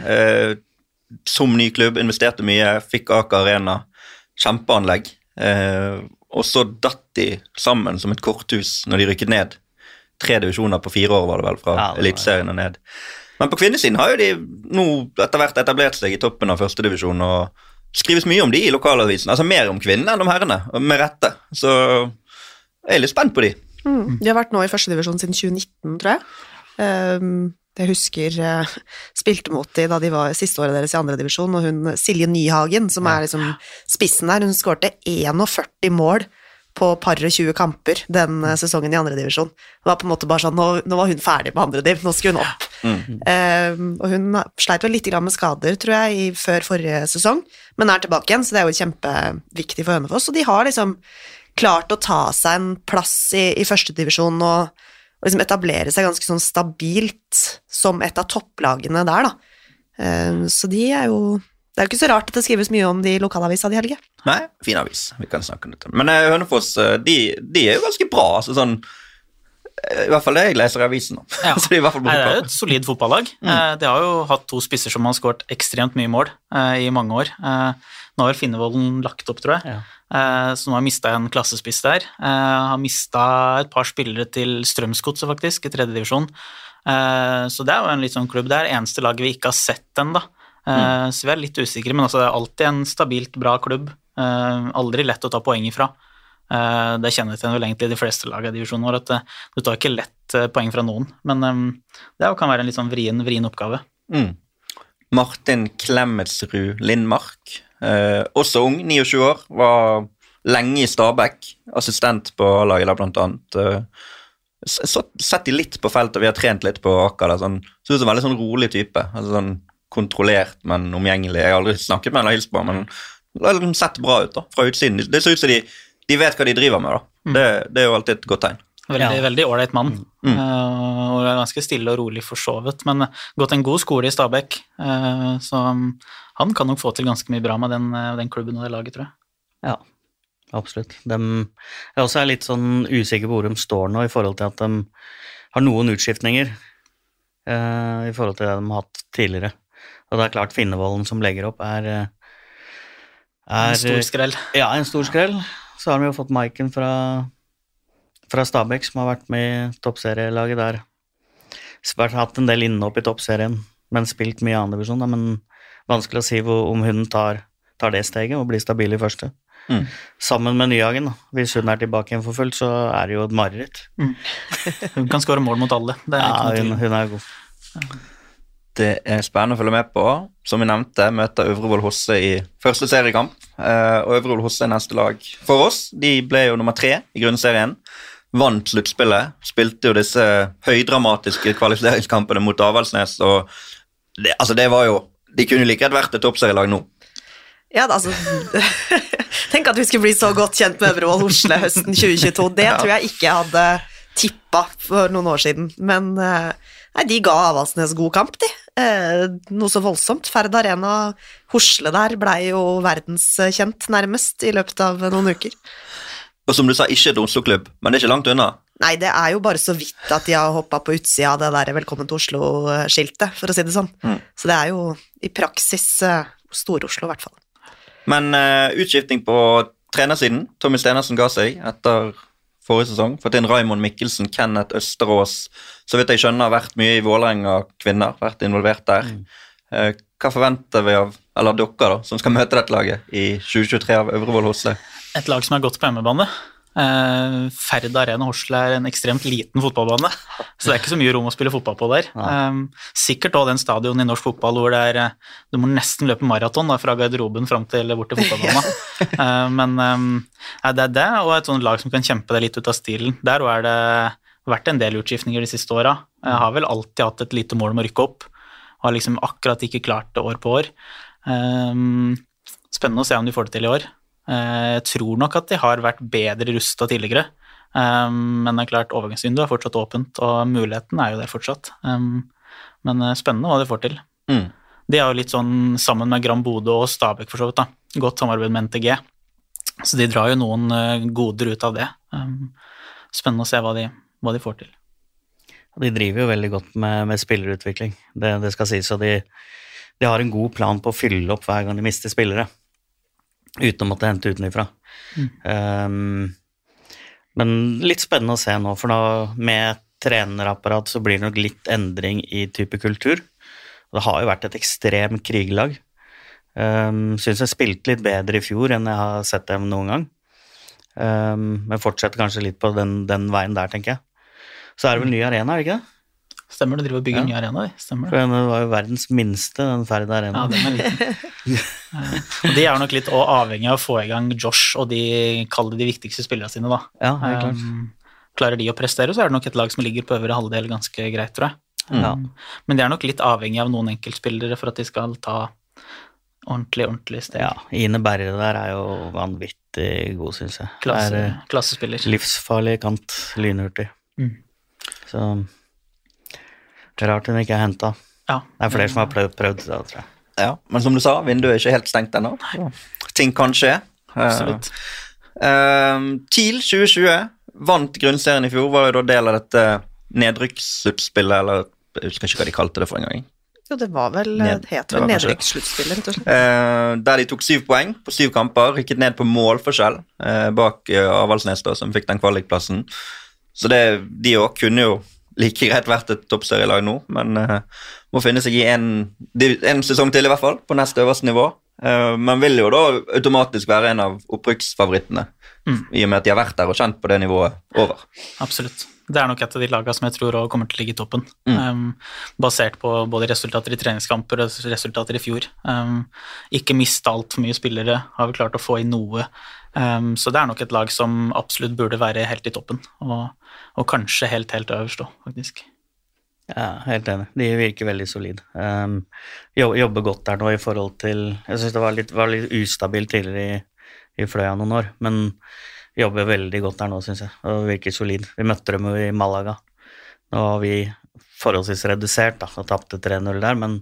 som ny klubb, investerte mye, fikk Aker Arena, kjempeanlegg, og så datt de sammen som et korthus når de rykket ned. 3 divisjoner på 4 år var det vel fra elitserien og ned. Men på kvinnesiden har jo de nå etter hvert etablert seg i toppen av 1. divisjon, og skrives mye om de i lokalavisen, altså mer om kvinnene enn om herrene, med rette. Så jeg litt spent på de. De har vært nå i 1. divisjon siden 2019, tror jeg. Jeg husker spilte mot de da de var siste året deres i 2. divisjon, og hun, Silje Nyhagen, som liksom spissen der, hun skårte 41 mål på par og 20 kamper den sesongen i 2. divisjon. Det var på en måte bare sånn, nå var hun ferdig på 2. div, nå skulle hun opp. Og hun sleit vel litt med skader, tror jeg, før forrige sesong, men tilbake igjen, så det jo kjempeviktig for Hønefoss, og de har liksom klart å ta seg en plass i 1. divisjon, og liksom etablere seg ganske sånn stabilt som et av topplagene der, da. Så de jo... Det jo ikke så rart at det skrives mye om de lokalavisa de helge. Nei, fin avis, vi kan snakke om dette. Men Hønefoss, de jo ganske bra, altså sånn, i hvert fall det jeg leser i avisen nå. Ja. Så de i hvert fall det jo et solid fotballag. De har jo hatt 2 spisser som har skåret ekstremt mye mål i mange år. Nå har Finnevolden lagt opp, tror jeg. Så nå har mistet en klassespiss der. Har mistet et par spillere til Strømsgodset, faktisk, i 3. divisjon. Så det jo en litt sånn klubb der. Eneste laget vi ikke har sett den, da. Så vi litt usikre, men altså det alltid en stabilt bra klubb, aldri lett å ta poeng ifra. Det kjenner til vel egentlig de fleste lag i divisjonen vår, at du tar ikke lett poeng fra noen, men det kan være en litt sånn vrien oppgave. Martin Klemetsrud Lindmark, også ung, 29 år, var lenge i Stabæk, assistent på A-laget blant annet. Sett de litt på feltet, vi har trent litt på Aker, sånn, så ut som en veldig sånn rolig type, altså sånn kontrollert, men omgjengelig. Jeg har aldri snakket med eller hilst på, men det har liksom sett bra ut da, fra utsiden. Det ser ut som de vet hva de driver med da. Det er jo alltid et godt tegn. Veldig ordentlig mann, og ganske stille og rolig forsovet, men gått en god skole i Stabæk, så han kan nok få til ganske mye bra med den klubben og det laget, tror jeg. Ja, absolutt. Jeg også litt sånn usikker på hvor de står nå i forhold til at de har noen utskiftninger i forhold til det de har hatt tidligere. Og det er klart Finnevolden som legger opp er en stor skrell. Ja, en stor skrell. Så har vi jo fått Maiken fra Stabæk, som har vært med i toppserielaget der. Hatt en del innhopp i toppserien, men spilt mye annen divisjon, men vanskelig å si om hun tar det steget og blir stabil i første. Sammen med Nyhagen, hvis hun er tilbake igjen for fullt, så er det jo et mareritt. Hun kan skåre mål mot alle. Hun er god. Det er spennende å følge med på. Som vi nevnte, møter Øvrevoll Hosse i første seriekamp, og Øvrevoll Hosse er neste lag for oss. De ble jo nummer 3 i grunnserien, vant sluttspillet, spilte jo disse høydramatiske kvalifiseringskampene mot Avaldsnes, og det var jo, de kunne like rett vært et toppserielag nå. Ja, altså, tenk at vi skulle bli så godt kjent med Øvrevoll Oslo høsten 2022, det tror jeg ikke jeg hadde tippet for noen år siden, men de ga Avaldsnes god kamp, de. Noe så voldsomt. Ferd Arena Horsle der ble jo verdenskjent nærmest i løpet av noen uker. Og som du sa, ikke et Oslo-klubb, men det er ikke langt unna. Nei, det er jo bare så vidt at de har hoppet på utsida av det der Velkommen til Oslo-skiltet, for å si det sånn. Så det er jo i praksis Stor-Oslo i hvert fall. Men utskifting på trenersiden, Tommy Stenersen ga seg etter forrige sesong, fått inn Raimond Mikkelsen, Kenneth Østerås, så vidt jeg skjønner, har vært mye i Vålerenga kvinner, vært involvert der. Hva forventer vi av, eller dere da, som skal møte dette laget i 2023 av Øvrevoll Hosse? Et lag som er godt på hjemmebane. Ferd Arena Horsle er en ekstremt liten fotballbane, så det er ikke så mye rom å spille fotball på der. Sikkert også den stadion i norsk fotball hvor du må nesten løpe maraton fra garderoben frem til bort til fotballbanen. Men det er det, og et sånt lag som kan kjempe det litt ut av stilen. Der er det vært en del utskiftninger de siste årene. Jeg har vel alltid hatt et lite mål om å rykke opp, og har liksom akkurat ikke klart det år på år. Spennende å se om de får det til i år. Jeg tror nok at de har vært bedre rustet tidligere, men det er klart overgangsvinduet er fortsatt åpent, og muligheten er jo der fortsatt. Men spennende hva de får til. De er jo litt sånn sammen med Gran Bodø og Stabæk for så vidt da. Godt samarbeid med NTG, så de drar jo noen goder ut av det. Spennende å se hva de får til. De driver jo veldig godt med spillerutvikling, det skal sies, og de har en god plan på å fylle opp hver gang de mister spillere, uten å måtte hente utenifra. Men litt spennende å se nå, for nå med trenerapparat så blir det nok litt endring i type kultur. Det har jo vært et ekstremt kriglag. Synes jeg spilte litt bedre i fjor enn jeg har sett dem noen gang. Men fortsetter kanskje litt på den veien der, tenker jeg. Så er det vel ny arena, er det ikke det? Stemmer, du driver og bygger en ny arena, stemmer. For det var jo verdens minste, den Ferd Arena. Ja, den er liten. Og de er nok litt avhengig av å få i gang Josh, og de kaller de viktigste spillere sine da. Ja, det er klart. Klarer de å prestere, så er det nok et lag som ligger på øvre halvdel ganske greit, tror jeg. Men de er nok litt avhengig av noen enkeltspillere for at de skal ta ordentlig steg. Ja, Ine Berre der er jo vanvittig god, synes jeg. Klassespiller. Livsfarlig kant, lynhurtig. Så det er rart hun ikke har hentet. Ja. Det er flere som har prøvd det, tror jeg. Ja, men som du sa, vinduet er ikke helt stengt ennå. Ting kan skje. Absolutt. TIL 2020 vant grunnserien i fjor, var jo da del av dette nedrykkssluttspillet, eller jeg husker ikke hva de kalte det for en gang. Jo, det var vel, heter vel nedrykkssluttspillet, rett og slett. Der de tok 7 poeng på 7 kamper, rykket ned på målforskjell bak Avaldsnes da, som fikk den kvalikplassen. Så de også kunne jo like greit vært et toppserielag nå, men må finne seg i en sesong til i hvert fall, på neste øverste nivå. Man vil jo da automatisk være en av opprykksfavorittene, i og med at de har vært der og kjent på det nivået over. Absolutt. Det nok et av de lagene som jeg tror også kommer til å ligge i toppen, basert på både resultater i treningskamper og resultater i fjor. Ikke miste alt for mye spillere, har vi klart å få inn noe, så det nok et lag som absolutt burde være helt i toppen, og kanskje helt øverst også, faktisk. Ja, helt enig. De virker veldig solid. Jobber godt der nå i forhold til, jeg synes det var litt ustabil tidligere i Fløya noen år, men jobber veldig godt der nå, synes jeg, og virker solid. Vi møtte dem i Malaga. Nå har vi forholdsvis redusert, da, og tappte 3-0 der, men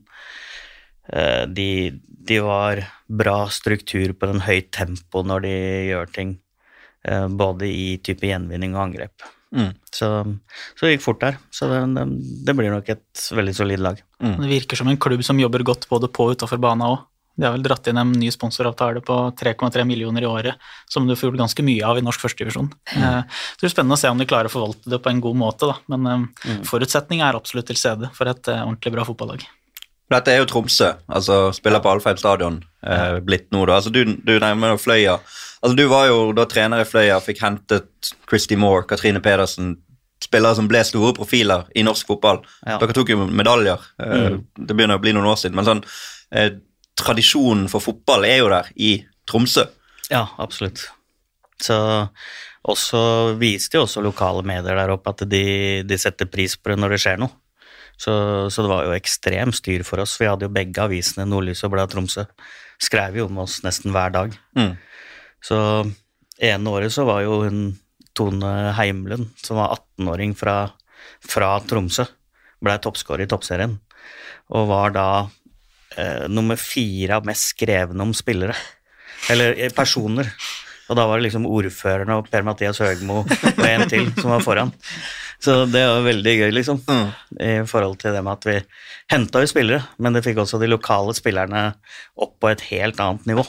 de var bra struktur på den høyt tempo når de gjør ting, både i type gjenvinning og angrep. Så det gikk fort der, så det blir nok et veldig solid lag. Det virker som en klubb som jobber godt både på og utenfor banen også. De har vel dratt inn en ny sponsoravtale på 3,3 millioner i året, som du får gjort ganske mye av i norsk førstedivisjon. Så det spennende å se om de klarer å forvalte det på en god måte, da. Men forutsetning absolutt til stede for et ordentlig bra fotballag. Dette jo Tromsø, altså spiller på Alfheim stadion, blitt nå da. Altså du nærmer deg Fløya. Altså du var jo da trener i Fløya, fikk hentet Christy Moore, Katrine Pedersen, spillere som ble store profiler i norsk fotball. Dere tok jo medaljer, det begynner å bli noen år siden, men sånn tradisjonen for fotball jo der i Tromsø. Ja, absolutt. Så også viste jo også lokale medier der oppe at de setter pris på det når det skjer noe. Så det var jo ekstrem styr for oss. Vi hadde jo begge avisene, Nordlys og Blad Tromsø, skrev jo om oss nesten hver dag. Så ene året så var jo hun Tone Heimlund, som var 18-åring fra Tromsø, ble toppskårer i toppserien, og var da nummer 4 av mest skrevne om spillere, eller personer, og da var det liksom ordføreren og Per-Mathias Høgmo og en til som var foran, så det var veldig gøy liksom, i forhold til det med at vi hentet jo spillere, men det fikk også de lokale spillerne opp på et helt annet nivå.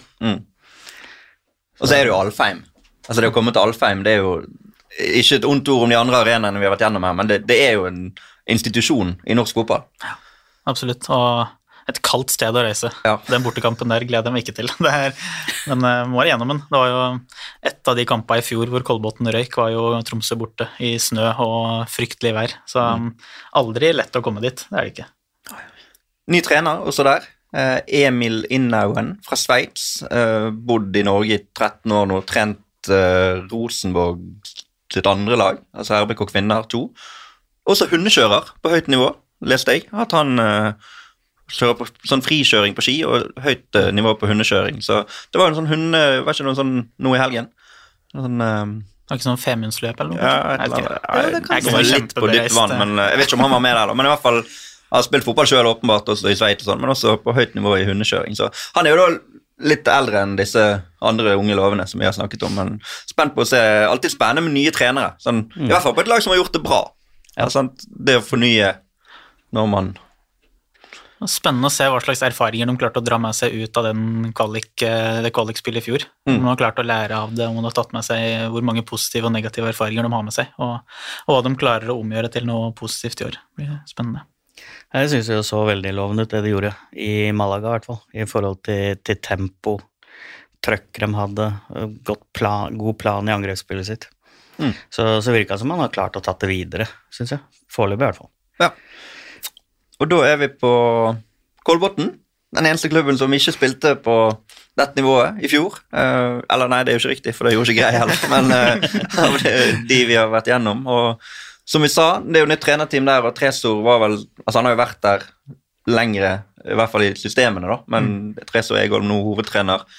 Og så det jo Alfheim, altså det å komme til Alfheim, det jo ikke et ondt ord om de andre arenaene vi har vært gjennom her, men det jo en institusjon i norsk fotball. Ja, absolutt, og et kaldt sted å reise. Den bortekampen der gleder jeg meg ikke til. Men må være gjennom den. Det var jo et av de kampene i fjor hvor Kolbotn røyk, var jo Tromsø borte i snø og fryktelig vær. Så aldri lett å komme dit, det det ikke. Ny trener også der. Emil Innauen fra Sveits. Bodd i Norge i 13 år nå, trent Rosenborg sitt andre lag, altså RBK Kvinner 2. Også hundekjører på høyt nivå, leste jeg. At han kjører på sånn frikjøring på ski og høyt nivå på hundekjøring, så det var en sånn var ikke noe sånn noe i helgen sånn, var ikke sånn femundsløp eller noe? Jeg var litt på dypt vann, men jeg vet ikke om han var med der da, men i hvert fall har spilt fotball selv åpenbart også i Sveits og sånn, men også på høyt nivå i hundekjøring, så han jo da litt eldre enn disse andre unge lovene som vi har snakket om, men spent på å se, alltid spennende med nye trenere, sånn, i hvert fall på et lag som har gjort det bra, sånn, det å fornye når man Spennende å se hva slags erfaringer de klarte å dra med seg ut av det kvalikspillet i fjor. Om de har klart å lære av det, om de har tatt med seg hvor mange positive og negative erfaringer de har med seg, og hva de klarer å omgjøre til noe positivt i år. Det blir spennende. Jeg synes det så veldig lovende ut det de gjorde, i Malaga i hvert fall, i forhold til tempo, trøkk de hadde, god plan i angrepsspillet sitt. Så virket det som man har klart å tatt det videre, synes jeg. Foreløpig i hvert fall. Ja. Og da vi på Kolbotn, den eneste klubben som ikke spilte på dette nivået i fjor. Eller nei, det jo ikke riktig, for det gjorde ikke grei heller, men de vi har vært gjennom. Og som vi sa, det jo nytt trenerteam der, og Tresor var vel, altså han har jo vært der lengre, i hvert fall i systemene da, men Tresor Egholm nå hovedtrener.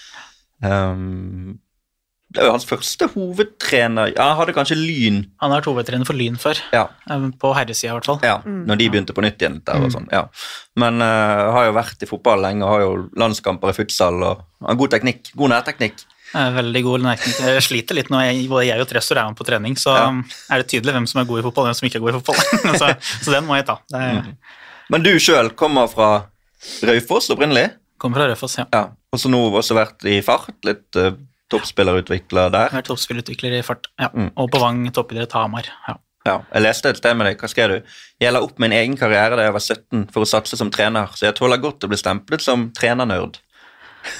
Det jo hans første hovedtrener. Ja, han hadde kanskje Lyn. Han har vært hovedtrener for Lyn før. Ja. På herresida i hvert fall. Ja, når de begynte på nytt igjen der og sånn. Ja. Men har jo vært i fotball lenge, har jo landskamper i futsal, og har god teknikk, god nærteknikk. Veldig god nærteknikk. Jeg sliter litt når både jeg og Tresor med på trening, så det tydelig hvem som god i fotball, og hvem som ikke god i fotball. så den må jeg ta. Men du selv kommer fra Raufoss opprinnelig? Kommer fra Raufoss, ja. Og så nå også vært i fart, litt toppspillerutvikler der. Jeg har vært toppspillerutvikler i fart, ja. Og på Vang toppidrett Hamar, ja. Ja, jeg leste et sted med deg, hva skrev du? Jeg la opp min egen karriere da jeg var 17 for å satse som trener, så jeg tåler godt å bli stemplet som trenernørd. Ja,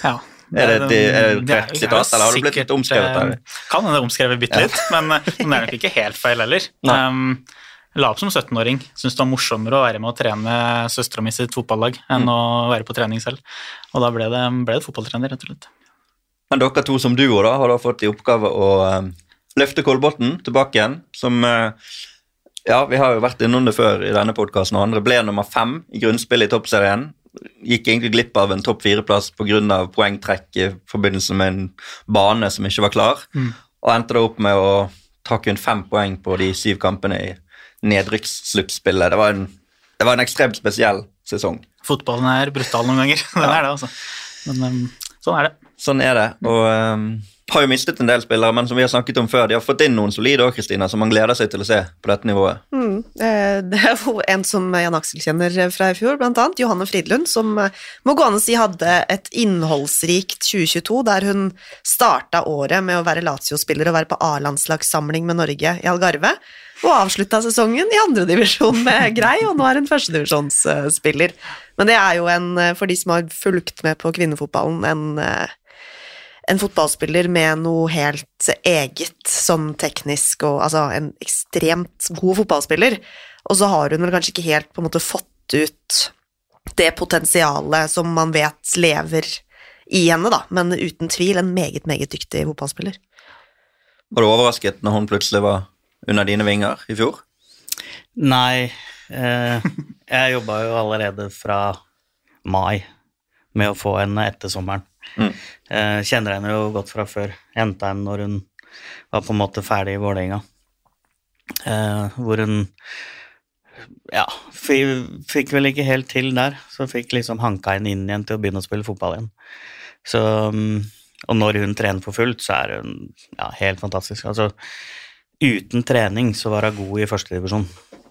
Er det et rett sitat, eller har det blitt litt omskrevet der? Kan hende omskrevet bitte litt, men det er nok ikke helt feil heller. La opp som 17-åring, synes det var morsommere å være med å trene søstera mi sitt fotballag enn å være på trening selv, og da ble det fotballtrener, rett og slett. Men dere to som duo da, har da fått i oppgave å løfte Kolbotn tilbake igjen, som, ja, vi har jo vært innom det før i denne podcasten, og andre ble nummer 5 i grunnspill i toppserien, gikk egentlig glipp av en topp 4-plass på grunn av poengtrekk i forbindelse med en bane som ikke var klar, og endte da opp med å ta kun 5 poeng på de 7 kampene i nedrykkssluttspillet. Det var en ekstremt spesiell sesong. Fotballen er brutal noen ganger, den er det altså. Men sånn er det. Sånn er det, og har jo mistet en del spillere, men som vi har snakket om før, de har fått inn noen solide også, Kristina, som man gleder seg til å se på dette nivået. Det er jo en som Jan Aksel kjenner fra i fjor, blant annet, Johanne Fridlund, som må gå an å si hadde et innholdsrikt 2022, der hun startet året med å være Lazio-spiller og være på A-landslagssamling med Norge i Algarve, og avsluttet sesongen i 2. divisjon med Grei, og nå er hun 1. divisjonsspiller. Men det er jo for de som har fulgt med på kvinnefotballen, en fotballspiller med noe helt eget, sånn teknisk, og altså en ekstremt god fotballspiller, og så har hun vel kanskje ikke helt på en måte fått ut det potensialet som man vet lever i henne da, men uten tvil en meget, meget dyktig fotballspiller. Var du overrasket når hun plutselig var under dine vinger i fjor? Nei, jeg jobbet jo allerede fra mai med å få henne etter sommeren. Kjenner henne jo godt fra før. Hentet henne når hun var på en måte ferdig i Vålerenga. Hvor hun fikk vel ikke helt til der, så fikk liksom hanka henne inn igjen til å begynne å spille fotball igjen. Så, og når hun trener for fullt, så er hun helt fantastisk. Altså, uten trening så var hun god i 1. divisjon.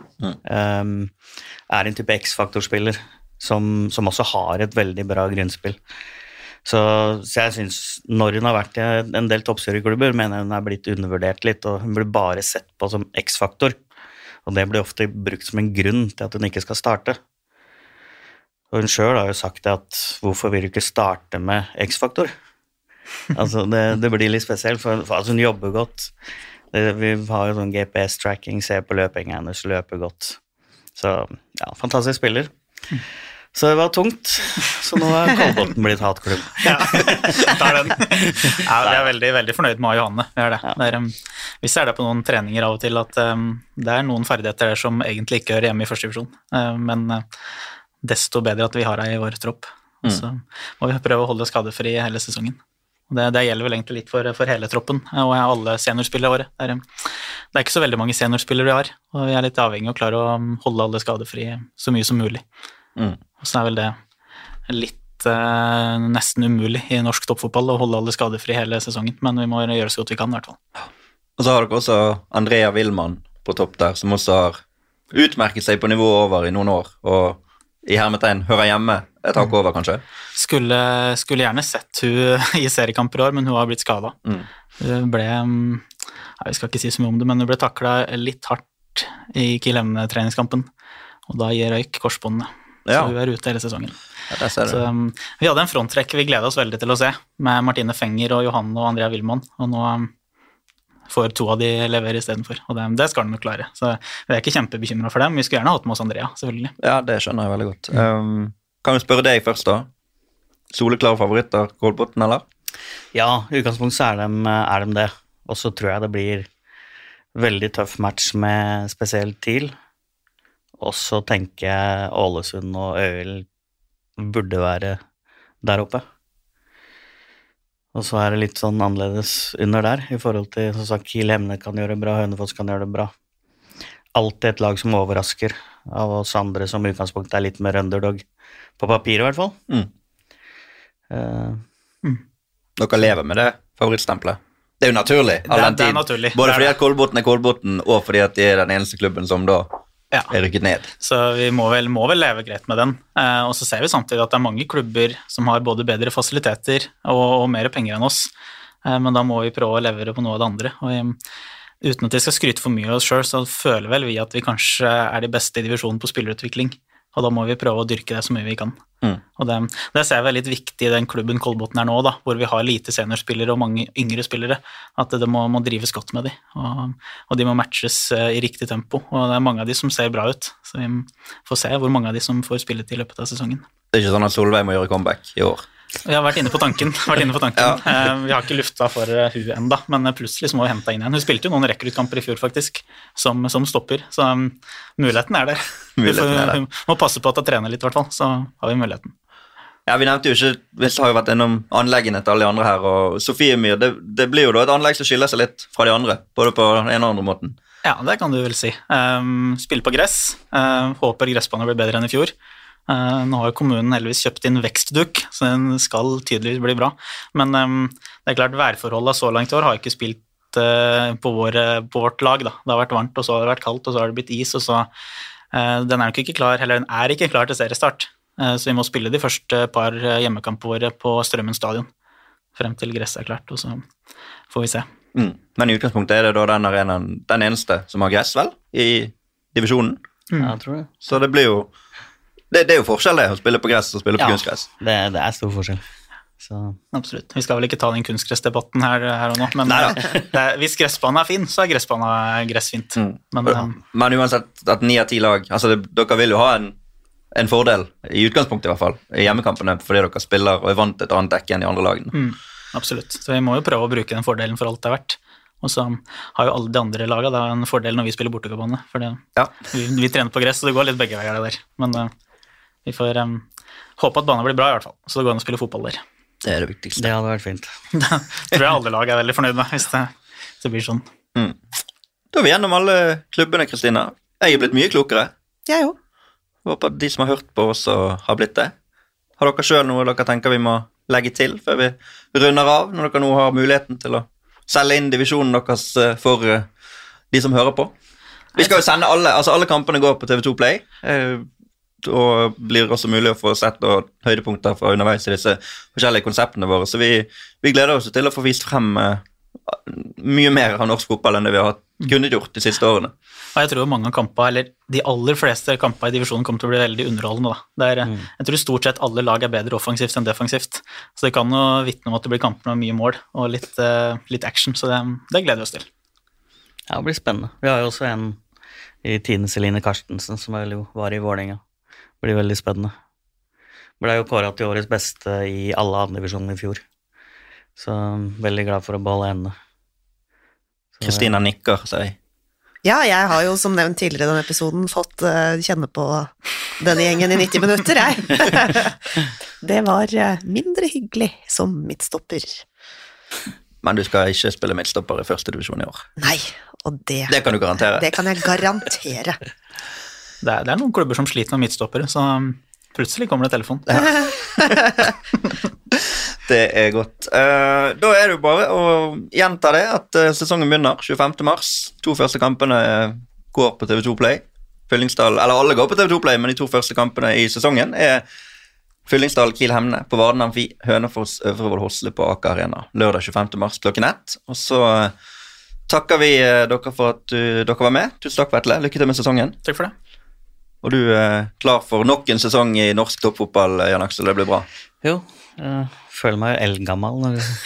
Er en type X-faktorspiller som også har et veldig bra grunnspill. Så jeg synes, når hun har vært i en del toppserieklubber, mener jeg hun er blitt undervurdert litt, og hun blir bare sett på som X-faktor. Og det blir ofte brukt som en grunn til at hun ikke skal starte. Og hun selv har jo sagt at hvorfor vil du ikke starte med X-faktor? Altså, det blir litt spesielt, for altså, hun jobber godt. Vi har jo sånn GPS-tracking, ser på løpingen hennes, løper godt. Så, fantastisk spiller. Så det var tungt, så nå er Kolbotn blitt hatklubb. Tar den. Vi er veldig, veldig fornøyd med Johanne, vi er det. Vi ser det på noen treninger av og til, at det er noen ferdigheter der som egentlig ikke hører hjemme i 1. divisjon, men desto bedre at vi har deg i vår tropp. Så må vi prøve å holde skadefri hele sesongen. Det gjelder vel egentlig litt for hele troppen, og alle seniorspillere våre. Det er ikke så veldig mange seniorspillere vi har, og vi er litt avhengig av å klare å holde alle skadefri så mye som mulig. Og så er vel det litt nesten umulig i norsk toppfotball å holde alle skadefri hele sesongen, men vi må gjøre så godt vi kan i hvert fall. Og så har dere også Andrea Wilman på topp der, som også har utmerket seg på nivå over i noen år, og i hermetegn hører hjemme et hakk over, kanskje? Skulle gjerne sett hun i seriekamper i år, men hun har blitt skadet. Hun ble, vi skal ikke si så mye om det, men hun ble taklet litt hardt i Kiel-Emne-treningskampen, og da gir røyk korsbåndene. Så hun er ute hele sesongen. Så vi hadde en fronttrekk vi gleder oss veldig til å se, med Martine Fenger og Johanne og Andrea Wilman, og nå får 2 av de levere i stedet for, og det skal de nok klare. Så vi er ikke kjempebekymret for dem, vi skulle gjerne hatt med oss Andrea, selvfølgelig. Ja, det skjønner jeg veldig godt. Kan vi spørre deg først da? Soleklare favoritter, Kolbotn, eller? Ja, i utgangspunkt så er de det, og så tror jeg det blir veldig tøff match med spesielt TIL, og så tenker jeg Ålesund og Øyvild burde være der oppe. Og så er det litt sånn annerledes under der, i forhold til, som sagt, Kiel-Emne kan gjøre det bra, Hønefoss kan gjøre det bra. Alltid et lag som overrasker av oss andre, som utgangspunkt er litt mer underdog, på papir i hvert fall. Dere lever med det favorittstempelet. Det er jo naturlig, all den tid. Naturlig. Både fordi at Kolbotn er Kolbotn, og fordi at de er den eneste klubben som da er rykket ned. Så vi må vel leve greit med den. Og så ser vi samtidig at det er mange klubber som har både bedre fasiliteter og mer penger enn oss. Men da må vi prøve å levere på noe av det andre. Og uten at vi skal skryte for mye av oss selv, så føler vel vi at vi kanskje er de beste i divisjonen på spillerutvikling. og da må vi prøve å dyrke det så mye vi kan. Og det ser jeg vel litt viktig i den klubben Kolbotn nå da, hvor vi har lite seniorspillere og mange yngre spillere, at det må drives godt med de, og de må matches i riktig tempo, og det mange av de som ser bra ut, så vi får se hvor mange av de som får spillet i løpet av sesongen. Det ikke sånn at Solveig må gjøre comeback i år? Vi har vært inne på tanken. Ja. Vi har ikke lufta for hun enda, men plutselig så må vi hente inn igjen. Hun spilte jo noen rekruttkamper i fjor faktisk, som stopper, så muligheten der. Vi må passe på at jeg trener litt i hvert fall, så har vi muligheten. Ja, vi nevnte jo ikke, vi har jo vært innom anleggene til alle de andre her, og Sofie Myhr, det blir jo da et anlegg som skiller seg litt fra de andre, både på en og andre måten. Ja, det kan du vel si. Spille på gress, håper gressbanen blir bedre enn i fjor. Nå har jo kommunen heldigvis kjøpt inn vekstduk, så den skal tydeligvis bli bra. Men det er klart, værforholdet så langt i år har ikke spilt på vårt lag. Da. Det har vært varmt, og så har det vært kaldt, og så har det blitt is, og så den er nok ikke klar, eller den er ikke klar til seriestart. Så vi må spille de første par hjemmekampene våre på Strømmen stadion, frem til gress er klart, og så får vi se. Men i utgangspunktet er det da den arenaen, den eneste som har gress, vel, i divisjonen? Ja, jeg tror det. Så det blir jo Det er jo forskjell det, å spille på gress og spille på kunstgress. Det er stor forskjell. Så. Absolutt. Vi skal vel ikke ta den kunstgressdebatten her og nå, men hvis gressbanen er fin, så er gressbanen gressfint. Men uansett at 9 av 10 lag, altså dere vil jo ha en fordel, i utgangspunktet i hvert fall, i hjemmekampene, fordi dere spiller og er vant til et annet dekke enn de andre lagene. Absolutt. Så vi må jo prøve å bruke den fordelen for alt det er verdt. Og så har jo alle de andre lagene da en fordel når vi spiller bortekabane, for vi trener på gress, så det går litt begge veier der. Men vi får håpe at banen blir bra i hvert fall, så det går an å spille fotball der. Det er det viktigste. Det hadde vært fint. Det tror jeg alle lag er veldig fornøyd med, hvis det blir sånn. Da er vi gjennom alle klubbene, Kristina. Jeg er blitt mye klokere. Jeg jo. Håper at de som har hørt på oss har blitt det. Har dere selv noe dere tenker vi må legge til før vi runder av, når dere nå har muligheten til å selge inn divisjonen deres for de som hører på? Vi skal jo sende alle kampene går på TV2 Play, og blir også mulig å få sett høydepunkter fra underveis i disse forskjellige konseptene våre, så vi gleder oss til å få vist frem mye mer av norsk fotball enn det vi har kunnet gjort de siste årene. Og jeg tror mange kamper, eller de aller fleste kamper i divisjonen kommer til å bli veldig underholdende da. Jeg tror stort sett alle lag er bedre offensivt enn defensivt, så det kan jo vitne om at det blir kamper med mye mål og litt action, så det gleder vi oss til. Ja, det blir spennende. Vi har jo også en i Tine Celine Karstensen som var i Vålerenga. Det blir veldig spennende. Ble jo kåret til årets beste i alle andre divisjoner i fjor. Så veldig glad for å beholde henne. Kristina nikker, sier jeg. Ja, jeg har jo som nevnt tidligere i denne episoden fått kjenne på denne gjengen i 90 minutter, jeg. Det var mindre hyggelig som midtstopper. Men du skal ikke spille midtstopper i første divisjon i år? Nei, og det kan du garantere. Det kan jeg garantere. Det er noen klubber som sliter med midtstoppere, så plutselig kommer det telefon. Det er godt. Da er det jo bare å gjenta det, at sesongen begynner 25. mars. 2 første kampene går på TV2 Play. Fyllingsdal, eller alle går på TV2 Play, men de 2 første kampene i sesongen er Fyllingsdal, Kiel Hemne på Varden Amfi, Hønefoss, Øvrevoll Hosle på Aker Arena, lørdag 25. mars klokken 1. Og så takker vi dere for at dere var med. Tusen takk, Vetle. Lykke til med sesongen. Takk for det. Og du er klar for nok en sesong i norsk toppfotball, Jan Aksel, det blir bra? Jo, jeg føler meg jo eldgammal når du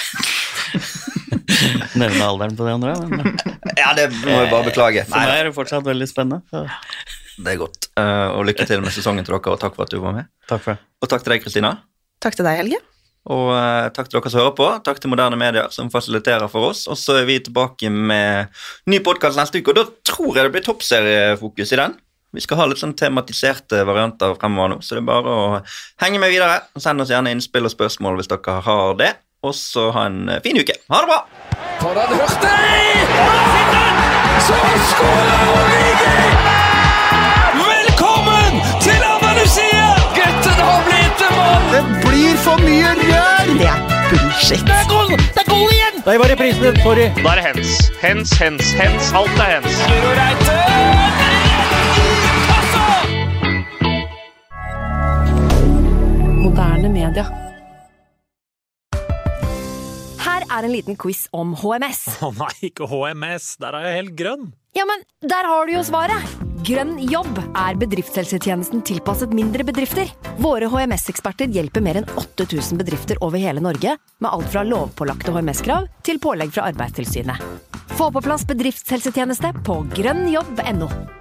nevner alderen på det andre. Men ja, det må jeg bare beklage. For meg er det fortsatt veldig spennende. Så. Det er godt. Og lykke til med sesongen til dere, og takk for at du var med. Takk for det. Og takk til deg, Kristina. Takk til deg, Helge. Og takk til dere som hører på. Takk til Moderne Medier som fasiliterer for oss. Og så er vi tilbake med ny podcast neste uke, og da tror jeg det blir toppseriefokus i den. Vi skal ha litt sånn tematiserte varianter fremover nå, så det er bare å henge med videre, og send oss gjerne innspill og spørsmål hvis dere har det, og så ha en fin uke. Ha det bra! For han hørte så skåler Origi! Velkommen til Andalusia! Gutten har blitt en mann! Det blir for mye rør! Det er bullshit. Det er goal igjen! Nei, var det prisen, sorry. Da er det hens. Hens. Alt er hens. Guro Reite! Moderne media. Her er en liten quiz om HMS. Nei, ikke HMS. Der er jeg helt grønn. Ja, men der har du jo svaret. Grønn jobb bedriftshelsetjenesten tilpasset mindre bedrifter. Våre HMS-eksperter hjelper mer enn 8000 bedrifter over hele Norge med alt fra lovpålagte HMS-krav til pålegg fra Arbeidstilsynet. Få på plass bedriftshelsetjeneste på grønnjobb.no.